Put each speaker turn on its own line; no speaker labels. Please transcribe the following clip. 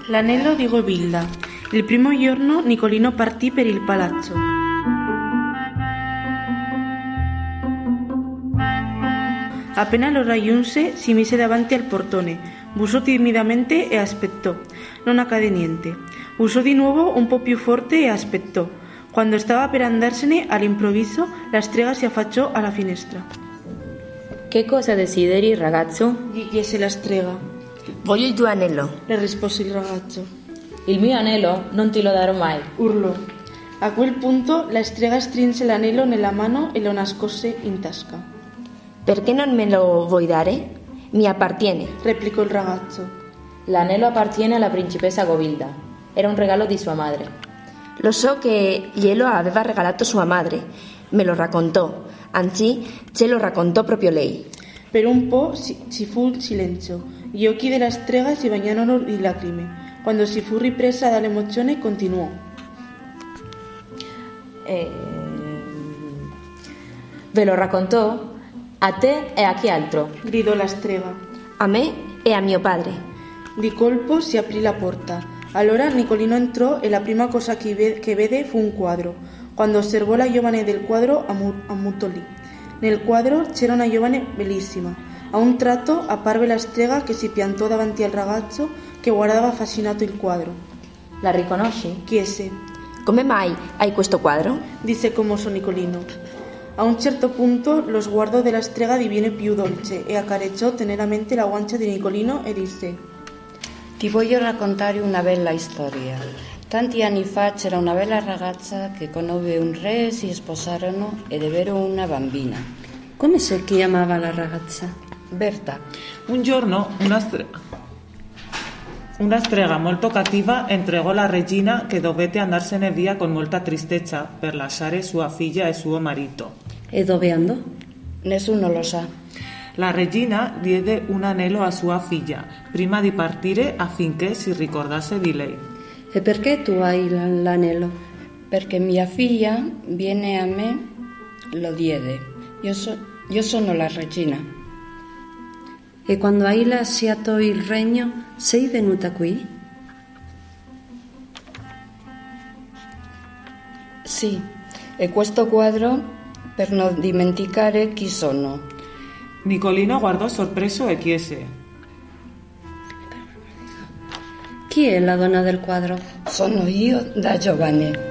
L'anello di Govilda. Il primo giorno Nicolino partì per il palazzo. Appena lo raggiunse, si mise davanti al portone, bussò timidamente e aspettò. Non accade niente. Bussò di nuovo un po' più forte e aspettò. Quando stava per andarsene, all'improvviso, la strega si affacciò alla finestra.
Che cosa desideri, ragazzo?
Gli chiese la strega.
Voglio il tuo anello,
Le rispose il ragazzo.
Il mio anello non te lo darò mai.
Urlò. A quel punto la strega strinse l'anello nella mano e lo nascose in tasca.
perché non me lo vuoi dare? Mi appartiene,
replicò il ragazzo.
L'anello appartiene alla principessa Govilda. Era un regalo di sua madre.
Lo so che glielo aveva regalato sua madre, me lo raccontò, anzi ce lo raccontò proprio lei.
Per un po' ci fu silenzio. Gli occhi della strega si bagnarono di lacrime. Quando si fu ripresa dall'emozione continuò.
Ve lo raccontò? A te e a chi altro?
Gridò la strega.
A me e a mio padre.
Di colpo si aprì la porta. Allora Nicolino entrò e la prima cosa che vede fu un quadro. Quando osservò la giovane del quadro ammutolì. Nel quadro c'era una giovane bellissima. A un tratto apparve la strega che si piantò davanti al ragazzo che guardava affascinato il quadro.
La riconosci?
Chiese.
Come mai hai questo quadro?
Disse commosso Nicolino. A un certo punto lo sguardo della strega diviene più dolce e accarezzò teneramente la guancia di Nicolino e disse:
Ti voglio raccontare una bella storia. Tanti anni fa c'era una bella ragazza che conobbe un re, si sposarono ed ebbero una bambina.
Come si chiamava la ragazza?
Berta.
Un giorno una strega molto cattiva entregò la regina che dovette andarsene via con molta tristezza per lasciare sua figlia e suo marito.
E dove andò?
Nessuno lo sa.
La regina diede un anello a sua figlia prima di partire affinché si ricordasse di lei.
E perché tu hai l'anello?
Perché mia figlia viene a me, lo diede. Io sono la regina.
E quando hai lasciato il regno, sei venuta qui?
Sì, e questo quadro per non dimenticare chi sono.
Nicolino guardò sorpreso e chiese:
Chi è la donna del quadro?
Sono io da giovane.